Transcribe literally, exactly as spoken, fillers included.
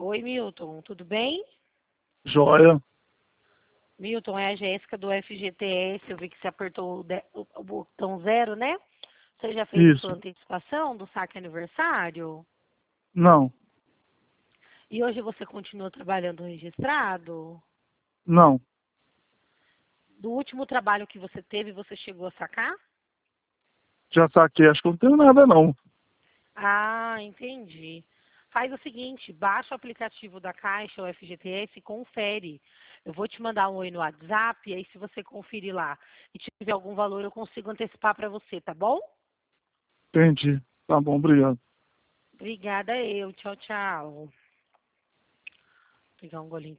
Oi, Milton, tudo bem? Joia. Milton, é a Jéssica do F G T S. Eu vi que você apertou o, de- o- o botão zero, né? Você já fez a sua Isso. antecipação do saque aniversário? Não. E hoje você continua trabalhando registrado? Não. Do último trabalho que você teve, você chegou a sacar? Já saquei. Acho que eu não tenho nada, não. Ah, entendi. Faz o seguinte, baixa o aplicativo da Caixa, o F G T S, e confere. Eu vou te mandar um oi no WhatsApp, e aí se você conferir lá e tiver algum valor, eu consigo antecipar para você, tá bom? Entendi. Tá bom, obrigado. Obrigada eu. Tchau, tchau. Vou pegar um golinho.